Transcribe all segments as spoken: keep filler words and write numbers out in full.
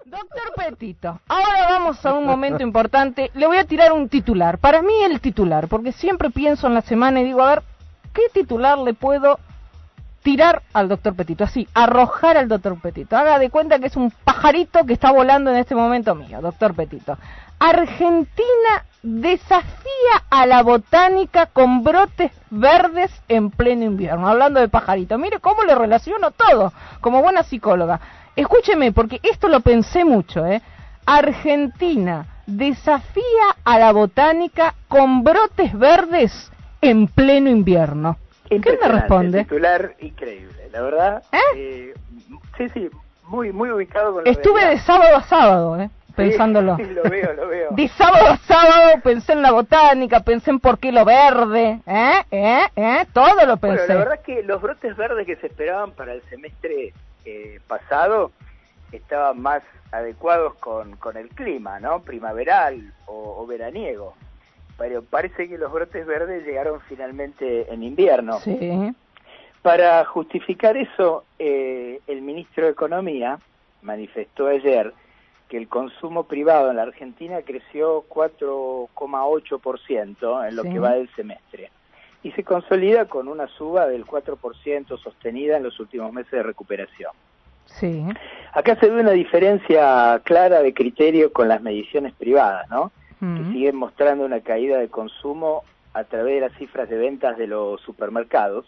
Doctor Petito, ahora vamos a un momento importante. Le voy a tirar un titular. Para mí el titular, porque siempre pienso en la semana y digo, a ver, ¿qué titular le puedo tirar al doctor Petito? Así, arrojar al doctor Petito. Haga de cuenta que es un pajarito que está volando en este momento mío, doctor Petito. Argentina desafía a la botánica con brotes verdes en pleno invierno. Hablando de pajarito, mire cómo le relaciono todo, como buena psicóloga. Escúcheme, porque esto lo pensé mucho, ¿eh? Argentina desafía a la botánica con brotes verdes en pleno invierno. ¿Qué me responde? Titular increíble, la verdad. ¿Eh? Eh, sí, sí, muy muy ubicado con la Estuve realidad. de sábado a sábado, ¿eh? Pensándolo. Sí, sí, lo veo, lo veo. De sábado a sábado pensé en la botánica, pensé en por qué lo verde, ¿eh? ¿Eh? ¿Eh? Todo lo pensé. Bueno, la verdad es que los brotes verdes que se esperaban para el semestre eh, pasado estaban más adecuados con, con el clima, ¿no? Primaveral o, o veraniego. Pero parece que los brotes verdes llegaron finalmente en invierno. Sí. Para justificar eso, eh, el ministro de Economía manifestó ayer que el consumo privado en la Argentina creció cuatro coma ocho por ciento en lo Sí. que va del semestre y se consolida con una suba del cuatro por ciento sostenida en los últimos meses de recuperación. Sí. Acá se ve una diferencia clara de criterio con las mediciones privadas, ¿no? Mm. Que siguen mostrando una caída de consumo a través de las cifras de ventas de los supermercados,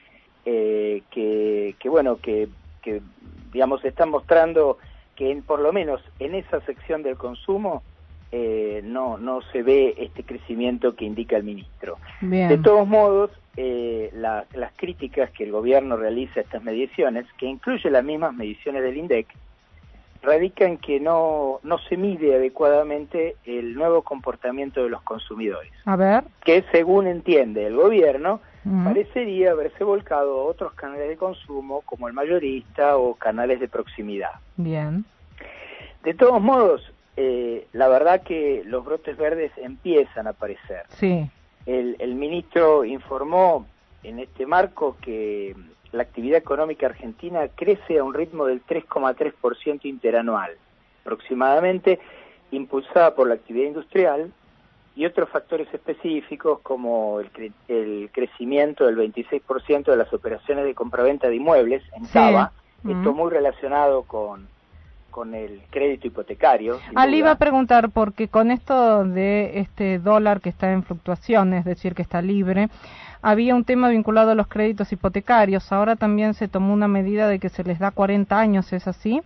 eh, que, que bueno, que, que digamos están mostrando que en, por lo menos en esa sección del consumo eh, no no se ve este crecimiento que indica el ministro. Bien. De todos modos, eh, la, las críticas que el gobierno realiza a estas mediciones, que incluye las mismas mediciones del INDEC, radica en que no, no se mide adecuadamente el nuevo comportamiento de los consumidores, A ver. que según entiende el gobierno, Mm. parecería haberse volcado a otros canales de consumo como el mayorista o canales de proximidad. Bien. De todos modos, eh, la verdad que los brotes verdes empiezan a aparecer. Sí. El, el ministro informó en este marco que la actividad económica argentina crece a un ritmo del tres coma tres por ciento interanual, aproximadamente, impulsada por la actividad industrial y otros factores específicos como el, cre el crecimiento del veintiséis por ciento de las operaciones de compraventa de inmuebles en Sí. Cava, Mm. esto muy relacionado con, con el crédito hipotecario. Ah, le duda. iba a preguntar, porque con esto de este dólar que está en fluctuaciones, es decir, que está libre, había un tema vinculado a los créditos hipotecarios. Ahora también se tomó una medida de que se les da cuarenta años, ¿es así?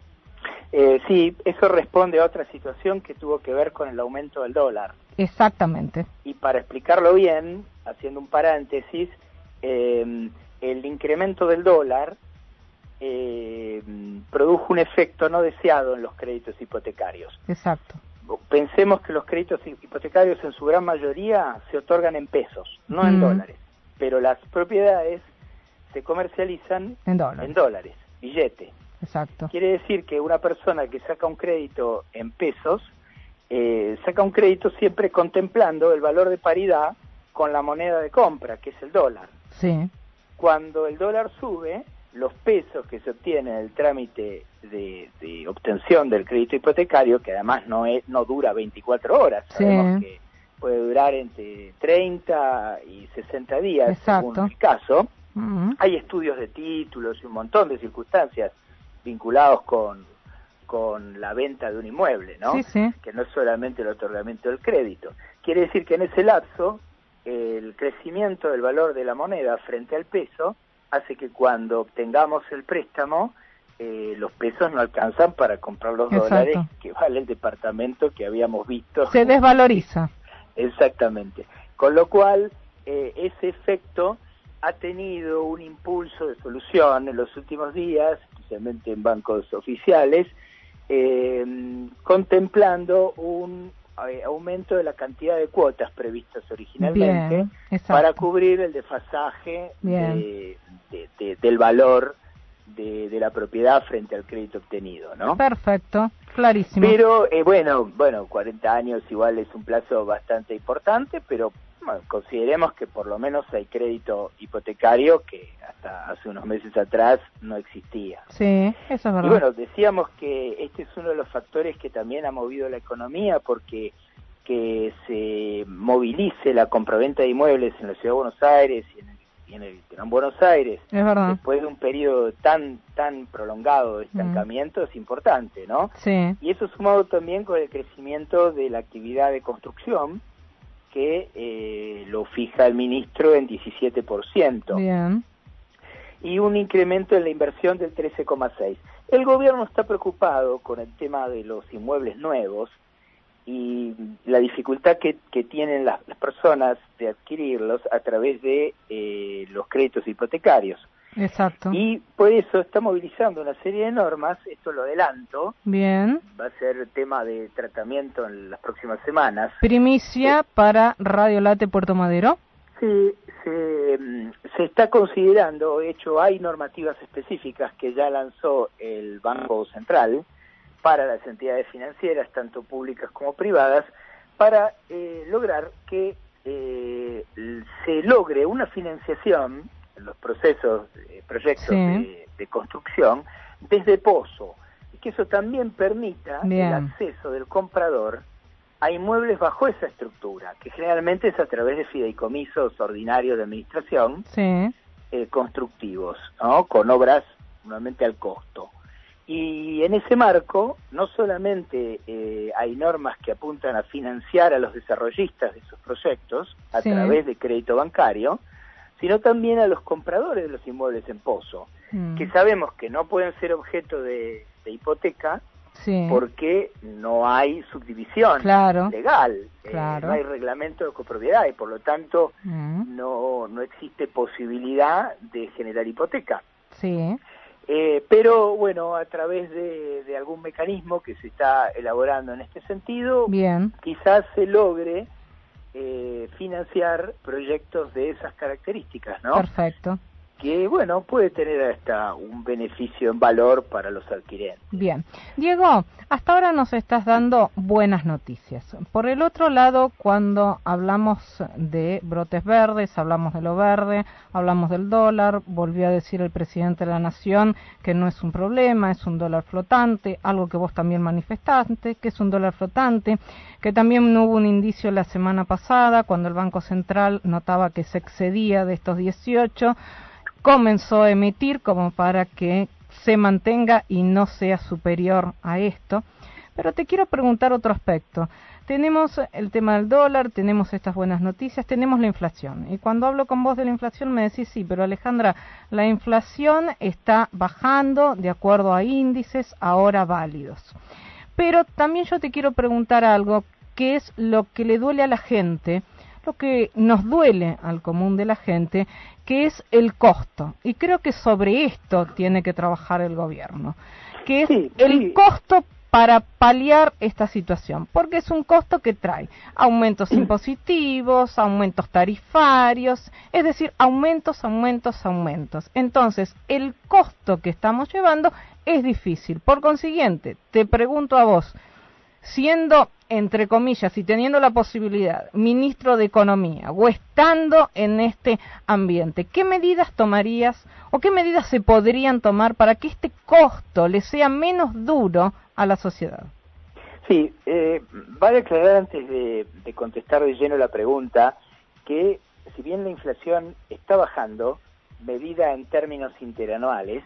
Eh, sí, eso responde a otra situación que tuvo que ver con el aumento del dólar. Exactamente. Y para explicarlo bien, haciendo un paréntesis, eh, el incremento del dólar eh, produjo un efecto no deseado en los créditos hipotecarios. Exacto. Pensemos que los créditos hipotecarios en su gran mayoría se otorgan en pesos, no Mm. en dólares, pero las propiedades se comercializan En dólares. en dólares, billete. Exacto. Quiere decir que una persona que saca un crédito en pesos, eh, saca un crédito siempre contemplando el valor de paridad con la moneda de compra, que es el dólar. Sí. Cuando el dólar sube, los pesos que se obtienen en el trámite de, de obtención del crédito hipotecario, que además no es, no dura veinticuatro horas, sabemos Sí. que puede durar entre treinta y sesenta días, Exacto. según el caso. Mm. Hay estudios de títulos y un montón de circunstancias vinculados con, con la venta de un inmueble, ¿no? Sí, sí. Que no es solamente el otorgamiento del crédito. Quiere decir que en ese lapso, el crecimiento del valor de la moneda frente al peso hace que cuando obtengamos el préstamo, eh, los pesos no alcanzan para comprar los Exacto. dólares que vale el departamento que habíamos visto. Se desvaloriza. Exactamente. Con lo cual, eh, ese efecto ha tenido un impulso de solución en los últimos días, especialmente en bancos oficiales, eh, contemplando un eh, aumento de la cantidad de cuotas previstas originalmente. Bien, exacto. Para cubrir el desfasaje de, de, de, del valor de, de la propiedad frente al crédito obtenido, ¿no? Perfecto, clarísimo. Pero, eh, bueno, bueno, cuarenta años igual es un plazo bastante importante, pero bueno, consideremos que por lo menos hay crédito hipotecario que hasta hace unos meses atrás no existía. Sí, eso es verdad. Y bueno, decíamos que este es uno de los factores que también ha movido la economía, porque que se movilice la compraventa de inmuebles en la Ciudad de Buenos Aires y en el, y en el Gran Buenos Aires, es verdad, después de un periodo tan tan prolongado de estancamiento, mm. es importante, ¿no? Sí. Y eso sumado también con el crecimiento de la actividad de construcción, que eh, lo fija el ministro en diecisiete por ciento. Bien. Y un incremento en la inversión del trece coma seis por ciento. El gobierno está preocupado con el tema de los inmuebles nuevos y la dificultad que, que tienen las, las personas de adquirirlos a través de eh, los créditos hipotecarios. Exacto. Y por eso está movilizando una serie de normas, esto lo adelanto. Bien. Va a ser tema de tratamiento en las próximas semanas. Primicia eh, para Radio Late Puerto Madero. Sí, se, se está considerando, de hecho hay normativas específicas que ya lanzó el Banco Central para las entidades financieras, tanto públicas como privadas, para eh, lograr que eh, se logre una financiación en los procesos, eh, proyectos sí. de, de construcción desde pozo, y que eso también permita Bien. el acceso del comprador a inmuebles bajo esa estructura, que generalmente es a través de fideicomisos ordinarios de administración sí. eh, constructivos, ¿no? Con obras normalmente al costo. Y en ese marco, no solamente eh, hay normas que apuntan a financiar a los desarrollistas de esos proyectos a sí. través de crédito bancario, sino también a los compradores de los inmuebles en pozo, mm. que sabemos que no pueden ser objeto de, de hipoteca sí. porque no hay subdivisión claro. legal, claro. eh, no hay reglamento de copropiedad y por lo tanto mm. no, no existe posibilidad de generar hipoteca. Sí. Eh, pero bueno, a través de, de algún mecanismo que se está elaborando en este sentido, Bien. quizás se logre eh, financiar proyectos de esas características, ¿no? Perfecto. Que, bueno, puede tener hasta un beneficio en valor para los adquirentes. Bien. Diego, hasta ahora nos estás dando buenas noticias. Por el otro lado, cuando hablamos de brotes verdes, hablamos de lo verde, hablamos del dólar, volvió a decir el presidente de la Nación que no es un problema, es un dólar flotante, algo que vos también manifestaste, que es un dólar flotante, que también no hubo un indicio la semana pasada, cuando el Banco Central notaba que se excedía de estos dieciocho, comenzó a emitir como para que se mantenga y no sea superior a esto. Pero te quiero preguntar otro aspecto. Tenemos el tema del dólar, tenemos estas buenas noticias, tenemos la inflación. Y cuando hablo con vos de la inflación me decís, sí, pero Alejandra, la inflación está bajando de acuerdo a índices ahora válidos. Pero también yo te quiero preguntar algo, que es lo que le duele a la gente, lo que nos duele al común de la gente, que es el costo. Y creo que sobre esto tiene que trabajar el gobierno, que es sí, el sí. costo para paliar esta situación, porque es un costo que trae aumentos impositivos, aumentos tarifarios, es decir, aumentos, aumentos, aumentos. Entonces, el costo que estamos llevando es difícil. Por consiguiente, te pregunto a vos, siendo, entre comillas, y teniendo la posibilidad, ministro de Economía, o estando en este ambiente, ¿qué medidas tomarías o qué medidas se podrían tomar para que este costo le sea menos duro a la sociedad? Sí, eh, vale aclarar antes de, de contestar de lleno la pregunta, que si bien la inflación está bajando, medida en términos interanuales,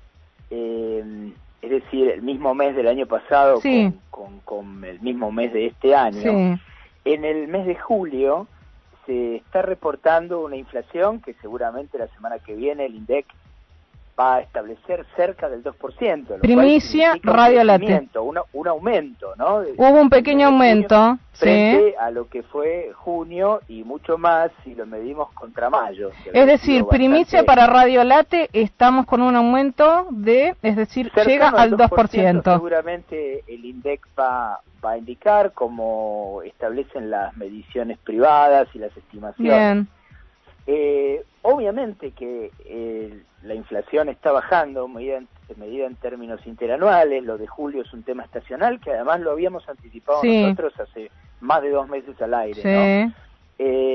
eh, es decir, el mismo mes del año pasado sí. con, con, con el mismo mes de este año, sí. en el mes de julio se está reportando una inflación que seguramente la semana que viene el INDEC va a establecer cerca del dos por ciento. Primicia Radio Late. Un, un aumento, ¿no? De, Hubo un pequeño aumento. Frente sí. a lo que fue junio y mucho más si lo medimos contra mayo. Es decir, primicia bastante... para Radio Late, estamos con un aumento de, es decir, llega al dos por ciento. Seguramente el INDEC va, va a indicar como establecen las mediciones privadas y las estimaciones. Bien. Eh, obviamente que eh, la inflación está bajando, medida en, medida en términos interanuales, lo de julio es un tema estacional, que además lo habíamos anticipado sí. nosotros hace más de dos meses al aire, sí. ¿no? Eh,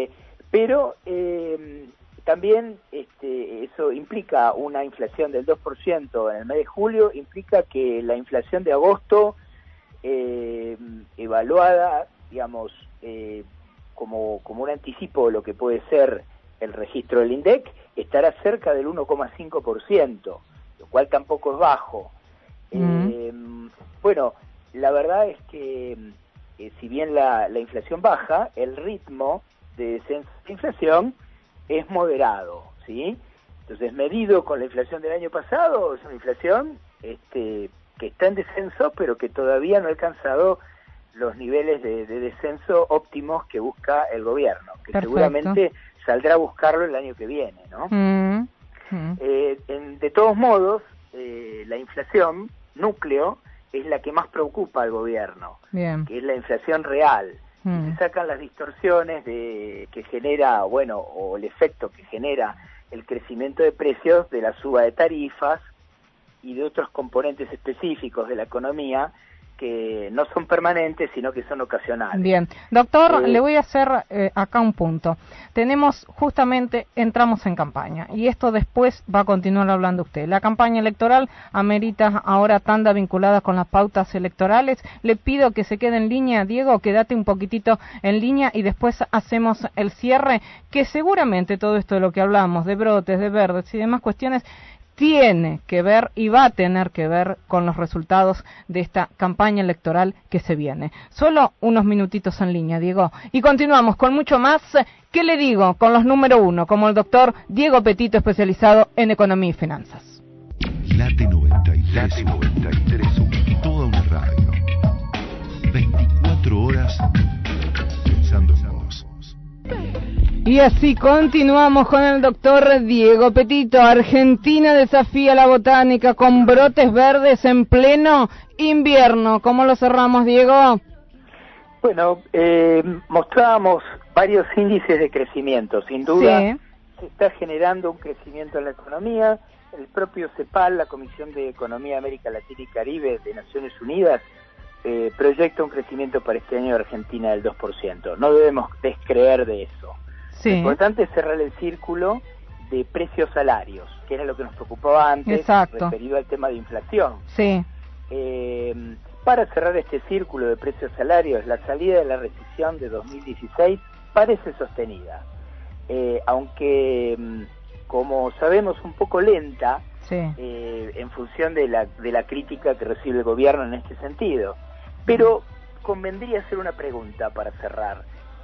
pero eh, también este, eso implica una inflación del dos por ciento en el mes de julio, implica que la inflación de agosto, eh, evaluada, digamos, eh, como, como un anticipo de lo que puede ser el registro del INDEC, estará cerca del uno coma cinco por ciento, lo cual tampoco es bajo. Mm. Eh, bueno, la verdad es que eh, si bien la, la inflación baja, el ritmo de descenso de inflación es moderado, ¿sí? Entonces, medido con la inflación del año pasado, es una inflación este, que está en descenso, pero que todavía no ha alcanzado los niveles de, de descenso óptimos que busca el gobierno, que Perfecto. seguramente saldrá a buscarlo el año que viene, ¿no? Mm. Mm. Eh, en, de todos modos, eh, la inflación núcleo es la que más preocupa al gobierno, Bien. que es la inflación real. Mm. Se sacan las distorsiones de que genera, bueno, o el efecto que genera el crecimiento de precios de la suba de tarifas y de otros componentes específicos de la economía que no son permanentes, sino que son ocasionales. Bien, doctor, eh, le voy a hacer eh, acá un punto. Tenemos, justamente, entramos en campaña, y esto después va a continuar hablando usted. La campaña electoral amerita ahora tanda vinculada con las pautas electorales. Le pido que se quede en línea, Diego, quédate un poquitito en línea y después hacemos el cierre, que seguramente todo esto de lo que hablamos, de brotes, de verdes y demás cuestiones, tiene que ver y va a tener que ver con los resultados de esta campaña electoral que se viene. Solo unos minutitos en línea, Diego. Y continuamos con mucho más. ¿Qué le digo? Con los número uno, como el doctor Diego Petito, especializado en economía y finanzas. Late noventa y tres, noventa y tres, toda una radio. veinticuatro horas pensando en vos. Y así continuamos con el doctor Diego Petito. Argentina desafía la botánica con brotes verdes en pleno invierno. ¿Cómo lo cerramos, Diego? Bueno, eh, mostrábamos varios índices de crecimiento. Sin duda, sí. se está generando un crecimiento en la economía. El propio CEPAL, la Comisión de Economía América Latina y Caribe de Naciones Unidas, eh, proyecta un crecimiento para este año de Argentina del dos por ciento. No debemos descreer de eso. Sí. Lo importante es cerrar el círculo de precios-salarios, que era lo que nos preocupaba antes, Exacto. referido al tema de inflación. Sí. Eh, para cerrar este círculo de precios-salarios, la salida de la recesión de dos mil dieciséis parece sostenida, eh, aunque, como sabemos, un poco lenta, sí. eh, en función de la, de la crítica que recibe el gobierno en este sentido. Pero convendría hacer una pregunta para cerrar.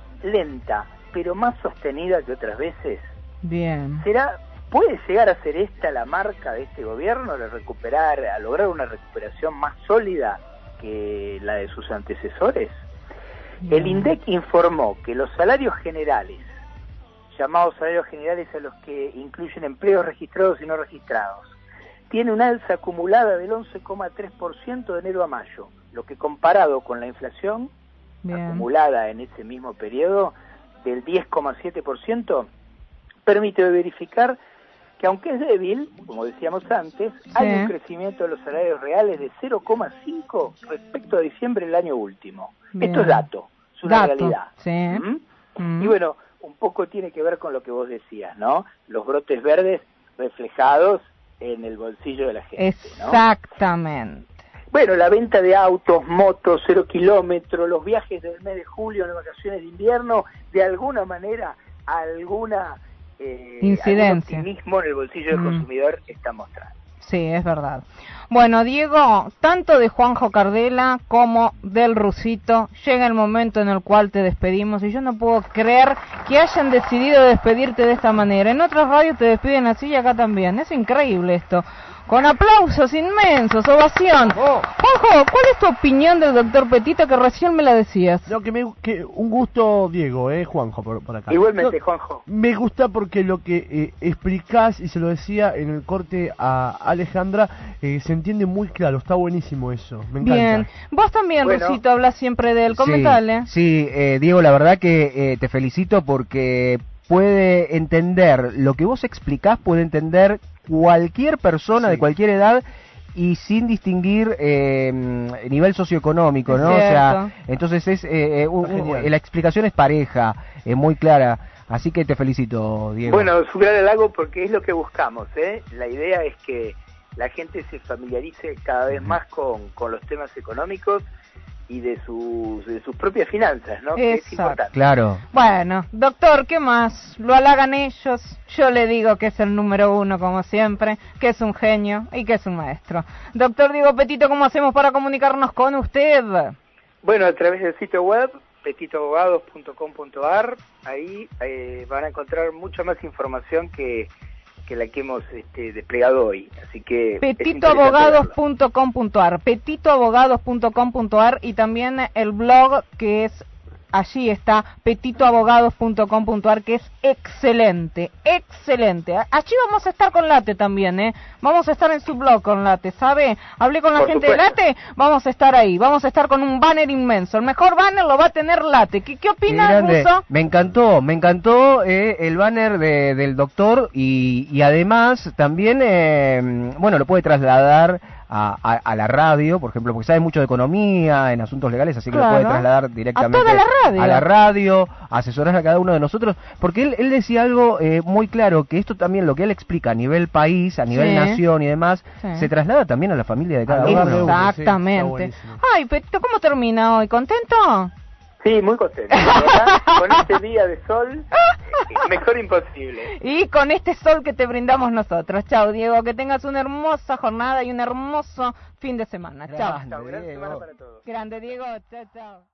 Lenta, pero más sostenida que otras veces. Bien. ¿Será, puede llegar a ser esta la marca de este gobierno, de recuperar, a lograr una recuperación más sólida que la de sus antecesores? Bien. El INDEC informó que los salarios generales, llamados salarios generales a los que incluyen empleos registrados y no registrados, tiene una alza acumulada del once coma tres por ciento de enero a mayo, lo que comparado con la inflación Bien. acumulada en ese mismo periodo del diez coma siete por ciento, permite verificar que aunque es débil, como decíamos antes, sí. hay un crecimiento de los salarios reales de cero coma cinco respecto a diciembre del año último. Bien. Esto es dato, es una dato. realidad. Sí. ¿Mm? Mm. Y bueno, un poco tiene que ver con lo que vos decías, ¿no? Los brotes verdes reflejados en el bolsillo de la gente. Exactamente. ¿no? Bueno, la venta de autos, motos, cero kilómetros, los viajes del mes de julio, las vacaciones de invierno, de alguna manera, alguna eh, incidencia, algún optimismo en el bolsillo del mm. consumidor está mostrando. Sí, es verdad. Bueno, Diego, tanto de Juanjo Cardela como del Rusito, llega el momento en el cual te despedimos y yo no puedo creer que hayan decidido despedirte de esta manera. En otras radios te despiden así y acá también. Es increíble esto. Con aplausos inmensos, ovación. Oh. Juanjo, ¿cuál es tu opinión del doctor Petito que recién me la decías? No, que, me, que un gusto, Diego, eh, Juanjo, por, por acá. Igualmente, no, Juanjo. Me gusta porque lo que eh, explicás, y se lo decía en el corte a Alejandra, eh, se entiende muy claro, está buenísimo eso, me encanta. Bien, vos también, bueno. Rusito, hablas siempre de él, comentale. Sí, sí eh, Diego, la verdad que eh, te felicito porque puede entender, lo que vos explicás puede entender cualquier persona sí. de cualquier edad y sin distinguir eh, nivel socioeconómico, ¿no? O sea, entonces es eh, un, un, la explicación es pareja, eh, muy clara. Así que te felicito, Diego. Bueno, es un gran halago porque es lo que buscamos, ¿eh? La idea es que la gente se familiarice cada vez más con, con los temas económicos y de sus, de sus propias finanzas, ¿no? Que es importante. Claro. Bueno, doctor, ¿qué más? Lo halagan ellos, yo le digo que es el número uno como siempre, que es un genio y que es un maestro. Doctor Diego Petito, ¿cómo hacemos para comunicarnos con usted? Bueno, a través del sitio web petito abogados punto com punto a r, ahí eh, van a encontrar mucha más información que, que la que hemos este, desplegado hoy. Así que petito abogados punto com punto a r, petito abogados punto com punto a r y también el blog que es, allí está, petito abogados punto com punto a r, que es excelente, excelente. Allí vamos a estar con Late también, ¿eh? Vamos a estar en su blog con Late, ¿sabe? Hablé con la Por gente supuesto. de Late, vamos a estar ahí, vamos a estar con un banner inmenso. El mejor banner lo va a tener Late. ¿Qué, qué opina, Grande. Russo? Me encantó, me encantó eh, el banner de, del doctor y, y además también, eh, bueno, lo puede trasladar a, a, a la radio, por ejemplo, porque sabe mucho de economía, en asuntos legales, así que Claro. lo puede trasladar directamente A toda la radio. a la radio, asesorar a cada uno de nosotros, porque él, él decía algo eh, muy claro, que esto también, lo que él explica a nivel país, a nivel Sí. nación y demás, Sí. se traslada también a la familia de cada A uno. cada uno. Exactamente. Sí, está buenísimo. Ay, Petito, ¿cómo termina hoy? ¿Contento? Sí, muy contento. ¿Verdad? Con este día de sol, eh, mejor imposible. Y con este sol que te brindamos nosotros. Chao, Diego, que tengas una hermosa jornada y un hermoso fin de semana. Chao. Grande, Chao, gran Diego. semana para todos. Grande, Diego. Chao, chao.